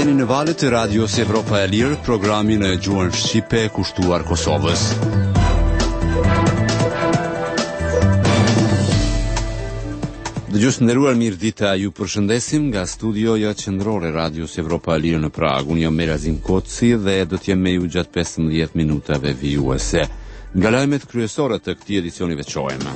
Jeni në valët e radios Evropa e Lirë, programin e gjuhën shqipe kushtuar Kosovës. Dëgjues nderuar, mirëdita, ju përshëndesim nga studioja qendrore e radios Evropa e Lirë në Prag. Unë jam Merazim Koci dhe do të jem me ju gjatë 15 minutave vijuese. Nga lajmet kryesore të këtij edicioni veçojmë.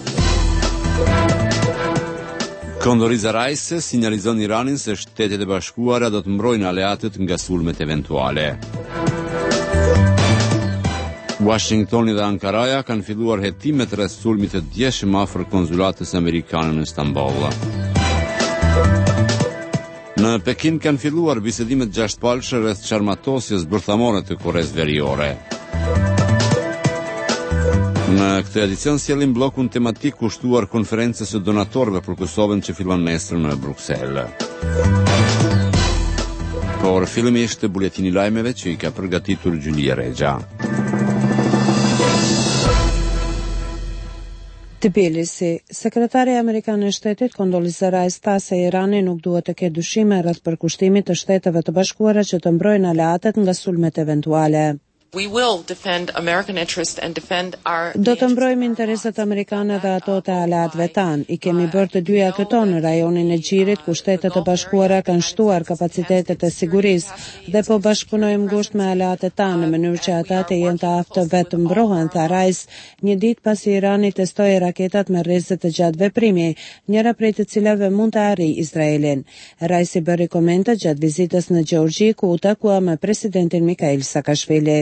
Condoleezza Rice sinjalizon Iranin se Shtetet e Bashkuara do të mbrojnë aleatët nga sulmet eventuale. Washingtoni dhe Ankaraja kanë filluar hetimet rreth sulmit të djeshëm afër konsulatës amerikane në Istanbul. Në Pekin kanë filluar bisedimet gjashtëpalëshe rreth çarmatosjes bërthamore të Koreas Veriore. Në këtë edicion sjellim bllokun tematik kushtuar konferencës së donatorëve për Kosovën që fillon nesër në Bruksel. Por fillimisht buletini i lajmeve që i ka përgatitur Gjulia Rexha. Tbilisi, sekretari amerikan e shtetit Condoleezza Rice tha se Irani nuk duhet të ketë dyshime rreth përkushtimit të Shteteve të Bashkuara që të mbrojnë aleatët nga sulmet eventuale. We will defend American interest and defend our... Do të mbrojmë interesat amerikane dhe ato të aleatëve tanë. I kemi bërë të dyja këto në rajonin e Gjirit, ku Shtetet e Bashkuara kanë shtuar kapacitetet e sigurisë dhe po bashkëpunojmë ngushtë me aleatët tanë në mënyrë që ata të jenë të aftë vetë mbrohen, tha Rice, një ditë pasi Irani testoi raketat me rrezet të gjatë veprimi, njëra prej të cilave mund të arrijë Izraelin. Rice i bëri komente gjatë vizitës në Gjeorgji, ku u takua me presidentin Mikhail Saakashvili.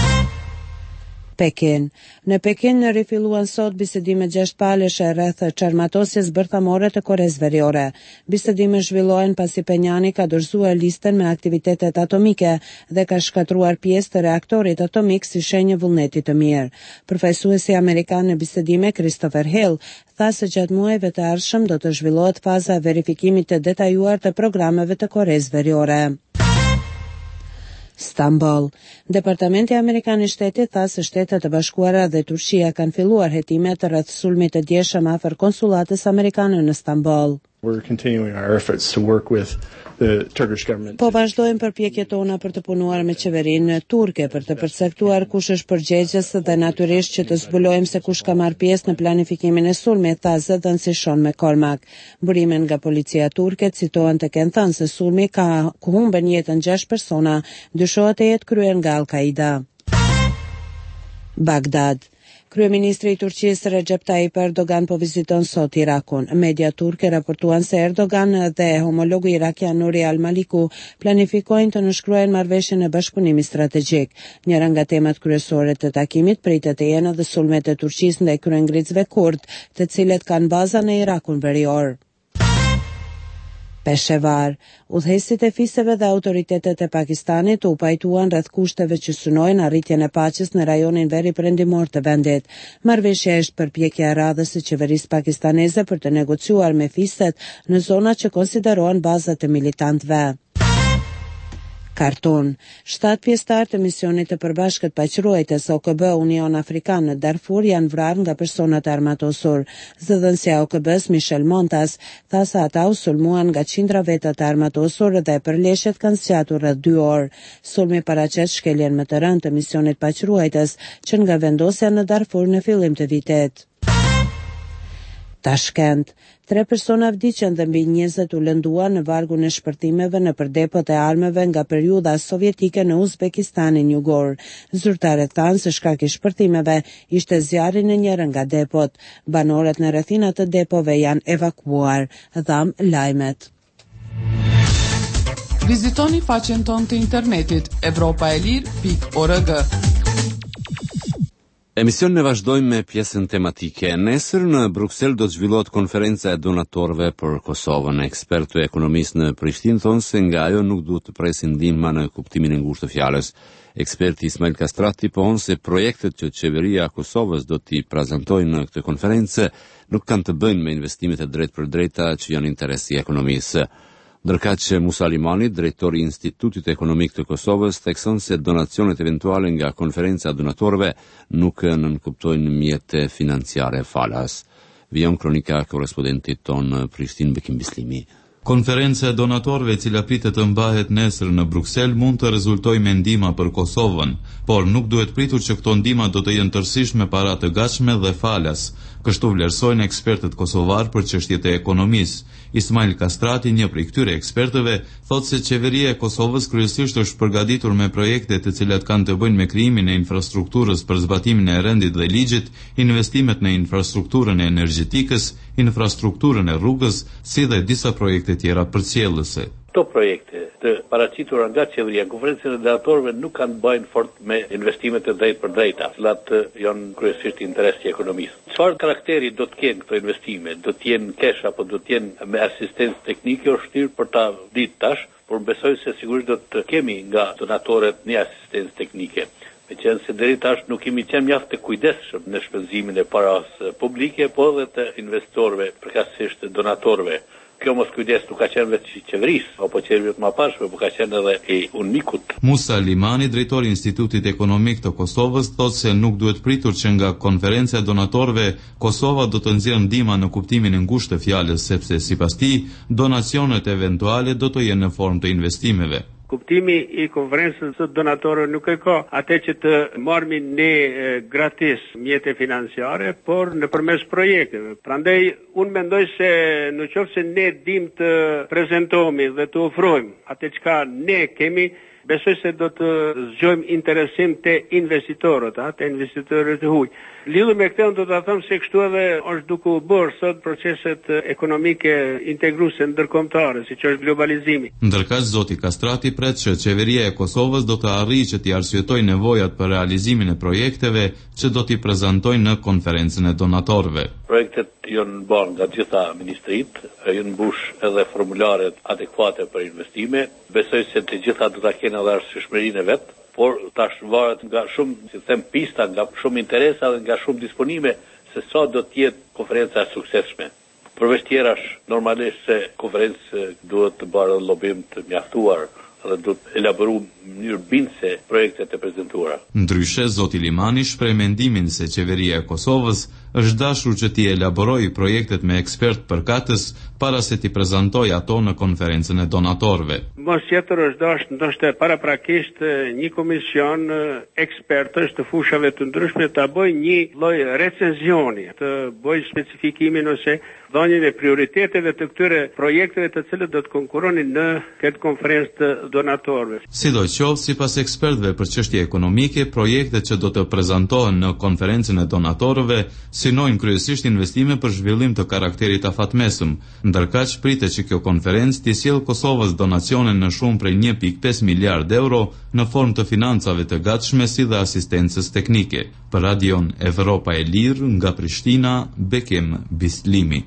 Pekin. Në Pekin rifilluan sot bisedime gjashtëpalëshe rreth çarmatosjes bërthamore të Koreas Veriore. Bisedimet zhvillohen pasi Penjani ka dorëzuar listën me aktivitetet atomike dhe ka shkatruar pjesë të reaktorit atomik si shenjë vullneti të mirë. Përfaqësuesi amerikan në bisedime Christopher Hill tha se gjatë muajve të ardhshëm do të zhvillohet faza e verifikimit të detajuar të programeve të Koreas Veriore. Istanbul. Departamenti Amerikan i Shtetit tha se Shtetet e Bashkuara dhe Turqia kanë filluar hetimet rreth sulmit të djeshëm afër konsullatës amerikane në Istanbul. We're continuing our efforts to work with the Turkish government. Po vazhdojmë përpjekjet tona për të punuar me qeverinë turke për të përcaktuar kush është përgjegjës dhe natyrisht që të zbulojmë se kush ka marrë pjesë në planifikimin e sulmit, tha zëdhënësi Sean McCormack. Burimet nga policia turke citohen të kenë thënë se sulmi ku humben jetën 6 persona dyshohet të jetë kryer nga Al-Qaida. Bagdad. Kryeministri i Turqisë Recep Tayyip Erdogan po viziton sot Irakun. Media turke raportuan se Erdogan dhe homologu irakian Nuri al-Maliku planifikojnë të nënshkruajnë marrëveshjen e bashkëpunimit strategjik. Njëra nga temat kryesore të takimit pritet të jenë edhe sulmet e Turqisë ndaj kryengritësve kurd, të cilët kanë baza në Irakun Verior. Peshawar. Udhëheqësit e fisëve dhe autoritetet e Pakistanit u pajtuan rreth kushteve që synojnë arritjen e paqes në rajonin veri perëndimor të vendit. Marrëveshja është përpjekje e radhës së qeverisë pakistaneze për të negociuar me fisët në zona që konsiderohen baza të militantëve. Kartun. 7 pjesëtar të misionit të përbashkët paqëruesës OKB Union Afrikan në Darfur janë vrarë nga personat e armatosur. Zëdhënësia e OKB-s Michel Montas tha se ata u sulmuan nga qindra veta të armatosur dhe përleshjet kanë sqatur rreth 2 orë. Sulmi paraqet shkeljen më të rëndë të misionit paqëruesës që nga vendosja në Darfur në fillim të vitit. Tashkent. 3 persona vdiqën dhe mbi 20 u lënduan në vargun e shpërtimeve nëpër depot e armëve nga periudha sovjetike në Uzbekistanin jugor. Zyrtarët thanë se shkaki i shpërtimeve ishte zjarri në njëra nga depot. Banorët në rrethinat të depove janë evakuuar, dham lajmet. Vizitoni faqen tonë të internetit evropaelir.org. Emision ne vazhdojmë me pjesën tematike. Nesër në Bruksel do të zhvillohet konferenca e donatorëve për Kosovën. Ekspertë ekonomistë në Prishtinë thonë se nga ajo nuk duhet të presin ndihmë në kuptimin e ngushtë të fjalës. Eksperti Ismail Kastrati pohon se projektet që qeveria e Kosovës do t'i prezantojë në këtë konferencë nuk kanë të bëjnë me investimet e drejtpërdrejta që janë interesi i ekonomisë. Ndërkaq që Musa Limani, drejtori i Institutit Ekonomik të Kosovës, thekson se donacionet eventuale nga konferenca donatorëve nuk nënkuptojnë mjete financiare falas. Vijon kronika korrespondentit ton Prishtinë Bekim Bislimi. Konferenca e donatorëve e cila pritet të mbahet nesër në Bruksel mund të rezultojë me ndihma për Kosovën, por nuk duhet pritur që këto ndihma do të jenë tërësisht me para të gatshme dhe falas. Kështu vlerësojnë ekspertët kosovar për çështjet e ekonomisë. Ismail Kastrati, një prej këtyre ekspertëve, thotë se qeveria e Kosovës kryesisht është përgatitur me projekte të cilat kanë të bëjnë me krijimin e infrastrukturës për zbatimin e rendit dhe ligjit, investimet në infrastrukturën e energjetikës, infrastrukturën e rrugës, si dhe disa projekte tjera përcjellëse. Këto projekte të paraqitura nga qeveria, konferencën e donatorëve nuk kanë bëjnë fort me investimet e drejtë për drejta, cilat janë kryesisht interes i ekonomisë. Çfarë karakteri do të kenë këto investime? Do të jenë kesh apo do të jenë me asistencë teknike është vështirë për ta ditë tash, por besoj se sigurisht do të kemi nga donatorët një asistencë teknike. Me qenë se deri tash nuk kemi qenë mjaft të kujdesshëm në shpenzimin e paras publike, po edhe të investorëve, përkatësisht donatorëve. Kjo mos kujdes nuk ka qenë vetë qeverisë, apo qeverive të mëparshme, por ka qenë edhe e unikut. Musa Limani, drejtori i Institutit Ekonomik të Kosovës, thotë se nuk duhet pritur që nga konferenca e donatorëve Kosova do të nxjerrë ndihma në kuptimin e ngushtë të fjalës, sepse sipas tij, donacionet eventuale do të jenë në formë të investimeve. Kuptimi i konferencës së donatorëve nuk e ka atë që të marrmi ne gratis mjete financiare, por nëpërmes projekteve. Prandaj unë mendoj se në qoftë se ne dim të prezantohemi dhe të ofrojmë atë çka ne kemi, besoj se do të zgjojmë interesim të investitorët, të investitorët e huaj. Lidhur me këtë, do të them se kështu edhe është duke u bërë sot proceset ekonomike integruese ndërkombëtare, siç është globalizimi. Ndërkaq zoti Kastrati pret që qeveria e Kosovës do të arrijë që t'i arsyetojë nevojat për realizimin e projekteve që do t'i prezantojnë në konferencën e donatorëve. Projektet janë bërë nga gjitha ministritë, janë mbush edhe formularet adekuate për investime. Besoj se të gjitha do ta kenë edhe arsyeshmërinë e vet, por tash varet nga shumë, si them, pista, nga shumë interesa dhe nga shumë disponime se sa do të jetë konferenca e suksesshme. Përveç tjerash, normalisht se konferencë duhet të bërë lobim të mjaftuar dhe duhet elaboru në mënyrë bindëse projektet e prezantuara. Ndryshe, zoti Limani shpreh mendimin se qeveria e Kosovës është dashur që t'i elaborojë projektet me ekspert përkatës para se t'i prezantojë ato në konferencën e donatorëve. Mos tjetër është dashur ndoshta paraprakisht një komision ekspertësh të fushave të ndryshme ta bëjë një lloj recenzioni, të bëjë specifikimin ose dhënien e prioriteteve të këtyre projekteve të cilët do të konkurronin në këtë konferencë të donatorëve. Sidoqoftë, sipas ekspertëve për çështje ekonomike, projektet që do të prezantohen në konferencën e donatorëve synojnë kryesisht investime për zhvillim të karakterit afatmesëm, ndërkaq pritet që kjo konferencë t'i sjellë Kosovës donacione në shumë prej 1.5 miliard euro në formë të financave të gatshme si dhe asistencës teknike. Për Radion Evropa e Lirë nga Prishtina, Bekim Bislimi.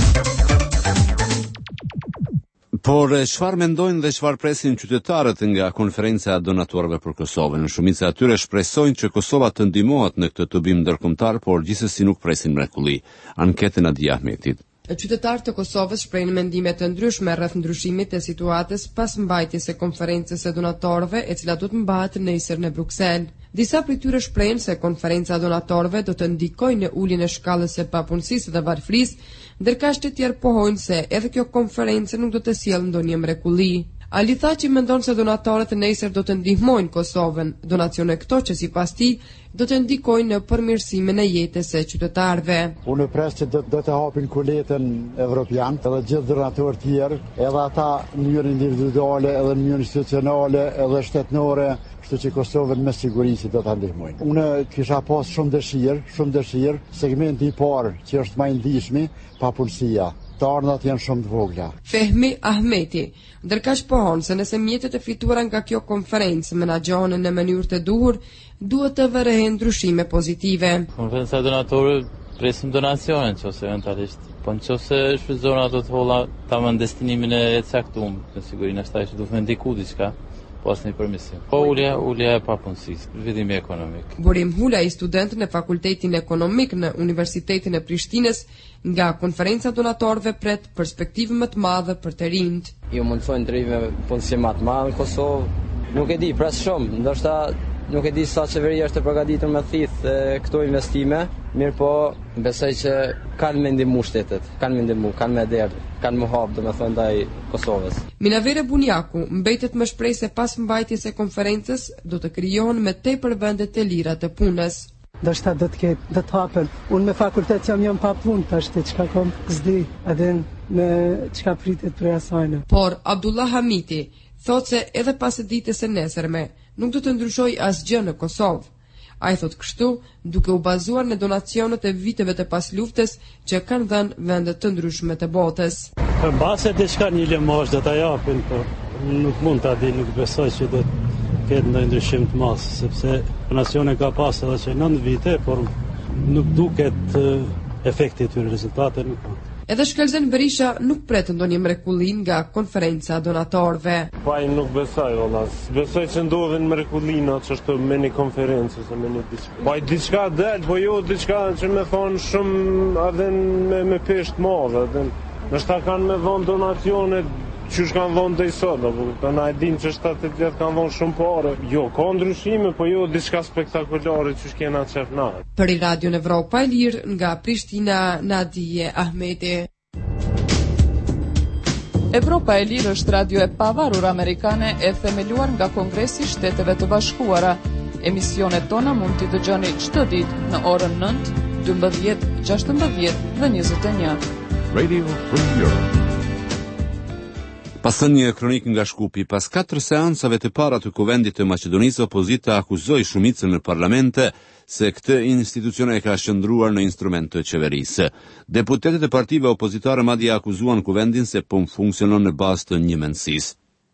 Por çfarë mendojnë dhe çfarë presin qytetarët nga konferenca e donatorëve për Kosovën? Shumica e tyre shpresojnë që Kosova të ndihmohet në këtë tubim ndërkombëtar, por gjithsesi nuk presin mrekulli. Anketën e Adia Ahmetit. Qytetarët e Kosovës shprehin mendime të ndryshme rreth ndryshimit të situatës pas mbajtjes së konferencës së donatorëve, e cila do të mbahet nesër në Bruksel. Disa prej tyre shprehin se konferenca e donatorëve do të ndikojë në uljen e shkallës së papunësisë dhe varfërisë, ndërkaq të tjerë pohojnë se edhe kjo konferencë nuk do të sjellë ndonjë mrekulli. Ali tha që mendon se donatorët e nesër do të ndihmojnë Kosovën, donacione këto që sipas tij do të ndikojnë në përmirësimin e jetës së qytetarëve. Unë pres që do të hapin kuletën evropian edhe gjithë donatorë tjerë, edhe ata në mënyrë individuale, edhe në mënyrë institucionale, edhe shtetërore, kështu që Kosovën me siguri që do ta ndihmojnë. Unë kisha pas shumë dëshirë, segmenti i parë që është më i ndihshëm, papunësia. Të ardhat janë shumë të vogla. Fehmi Ahmeti, ndërkaq pohon se nëse mjetet e fituara nga kjo konferencë menaxhohen në mënyrë të duhur, duhet të vërejnë ndryshime pozitive. Konferenca e donatorëve presim donacione nëse eventualisht, po nëse shfrytëzohen ato të holla tamam destinimin e caktuar, me siguri ashtaj që duhet të ndiku diçka. Pas një përmirësim. Po ulja e papunësisë, zhvillimi ekonomik. Burim Hula, i student në Fakultetin Ekonomik në Universitetin e Prishtinës, nga konferenca donatorëve pret perspektivë më të madhe për të rinjt. Ju mundsojnë të rrive punësim më të madh në Kosovë. Nuk e di, pres shumë, ndoshta Nuk e di sa qeveria është e përgatitur me thith këto investime, mirë po besoj që kanë me ndihmu shtetet, kanë me derdhë, kanë më hapë, domethënë ndaj Kosovës. Minavere Bunjaku mbetet më shpreh se pas mbajtjes së konferencës do të krijohen me tepër vende të lira të punës. Ndoshta do të hapen. Unë me fakultet jam pa punë tash, çka kam s'di, edhe me çka pritet për asajnë. Por Abdullah Hamiti thotë se edhe pas ditës së nesërme nuk do të ndryshojë asgjë në Kosovë. Ai thotë kështu duke u bazuar në donacionet e viteve të pas luftës që kanë dhënë vende të ndryshme të botës. Për base diçka një lëmosh do ta japin, por nuk mund ta di, nuk besoj që do ketë ndonjë ndryshim të madh, sepse nacioni ka pas edhe që 9 vite, por nuk duket efekti i tyre, rezultate nuk ka. Edhe Shkelzen Berisha nuk pret ndonjë mrekulli nga konferenca donatorëve. Po ai nuk besoj valla. Besoj se ndodhin mrekullina çështë me një konferencë ose me një diçka. Po ai diçka del, po jo diçka që më thon shumë edhe me peshë të madhe, edhe ndoshta kanë me dhon donacione që kanë dhënë deri sot, apo na e dinë që shtatë vjet kanë dhënë shumë parë. Jo, ka ndryshime, po jo diçka spektakolare që kena çef na. Për Radio Evropa e Lirë nga Prishtina, Nadije Ahmeti. Evropa e Lirë është radio e pavarur amerikane e themeluar nga Kongresi i Shteteve të Bashkuara. Emisionet tona mund t'i dëgjoni çdo ditë në orën 9, 12, 16 dhe 21. Radio Free Europe. Pasën një kronik nga Shkupi, pas 4 seancave të para të Kuvendit të Maqedonisë, opozita akuzoi shumicën në parlamente se këtë institucione ka shndruar në instrument të qeverisë. Deputetët e partive opozitare madje akuzuan Kuvendin se po funksionon në bazë të njëmendësisë.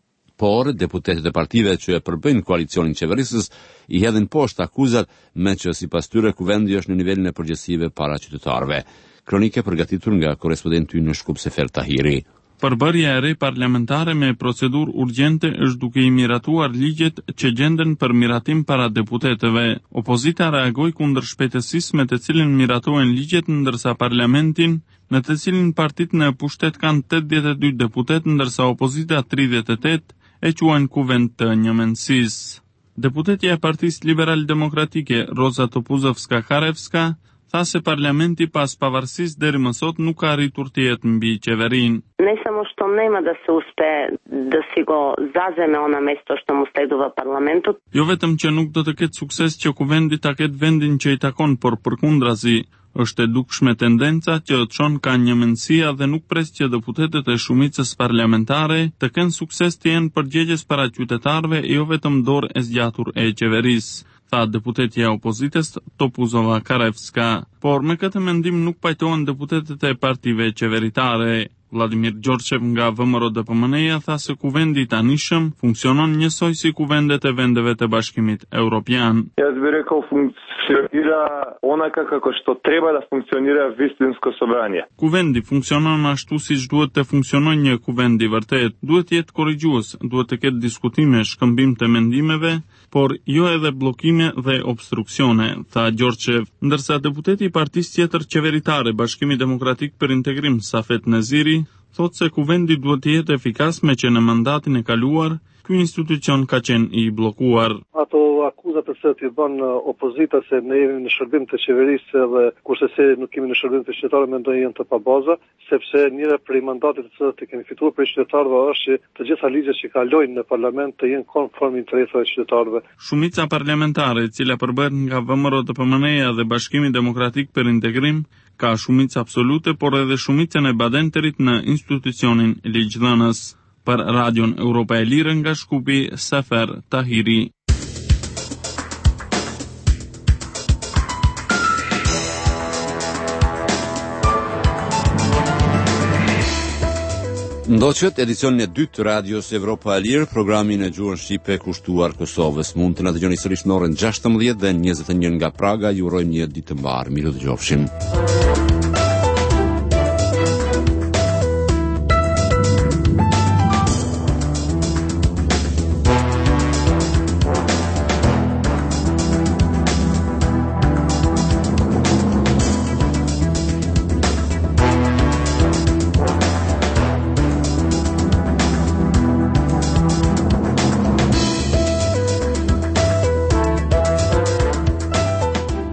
Por deputetët e partive që e përbëjnë koalicionin qeverisës i hedhin poshtë akuzat, me që sipas tyre Kuvendi është në nivelin e përgjegjësive para qytetarëve. Kronike përgatitur nga korrespondenti në Shkup Sefer Tahiri. Përbërja e re parlamentare me procedurë urgjente është duke i miratuar ligjet që gjenden për miratim para deputetëve. Opozita reagoi kundër shpejtësisë me të cilin miratohen ligjet, ndërsa parlamentin, në të cilin partitë në pushtet kanë 82 deputet, ndërsa opozita 38 e quajnë kuvend të njëmendësisë. Deputetja e Partisë Liberal Demokratike, Roza Topuzovska-Karevska, tha se parlamenti pas pavarësisë deri më sot nuk ka arritur të jetë mbi qeverinë. Не само што нема да се успее да си го заземе она место што му следува парламентот. Jo vetëm që nuk do të ketë sukses që kuvendi ta ketë vendin që i takon, por përkundrazi, është e dukshme tendenca që çon ka njëmendësia dhe nuk pres që deputetët e shumicës parlamentare të kenë sukses të jenë përgjegjës para qytetarëve, jo vetëm dorë e zgjatur e qeverisë, tha deputetja e opozitës Topuzova Karevska. Por me këtë mendim nuk pajtohen deputetët e partive qeveritare. Vladimir Gjorçev nga VMRO-DPMN-ja tha se kuvendi i tanishëm funksionon njësoj si kuvendet e vendeve të Bashkimit Evropian. Јас би рекол функционира онака како што треба да функционира вистинско собрание. Kuvendi funksionon ashtu siç duhet të funksionojë një kuvend i vërtet. Duhet të jetë korrigjues, duhet të ketë diskutime, shkëmbim të mendimeve, por jo edhe bllokime dhe obstruksione, tha Gjorçev, ndërsa deputeti i partisë tjetër qeveritare, Bashkimi Demokratik për Integrim, Safet Neziri, thotë se kuvendi duhet të jetë efikas, me që në mandatin e kaluar ky institucion ka qenë i bllokuar. Ato akuzat të cilat i bën opozita se ne jemi në shërbim të qeverisë dhe kurse se nuk kemi në shërbim të qytetarëve, mendoj janë të pabaza, sepse njëra prej mandatit të cilat e kemi fituar për qytetarëve është që të gjitha ligjet që kalojnë në parlament të jenë konform interesave të qytetarëve. Shumica parlamentare, e cila përbëhet nga VMRO-DPMN-ja dhe Bashkimi Demokratik për Integrim, ka shumicë absolute, por edhe shumicën e badenterit në institucionin ligjdhënës. Për Radion Europa e Lirë nga Shkupi, Sefer Tahiri. Ndoqët edicionin e dytë të radios Europa e Lirë, programin e gjuhën shqipe kushtuar Kosovës. Mund të na dëgjoni sërish në orën 16 dhe 21 nga Praga. Ju urojmë një ditë të mbarë. Miru dëgjofshim.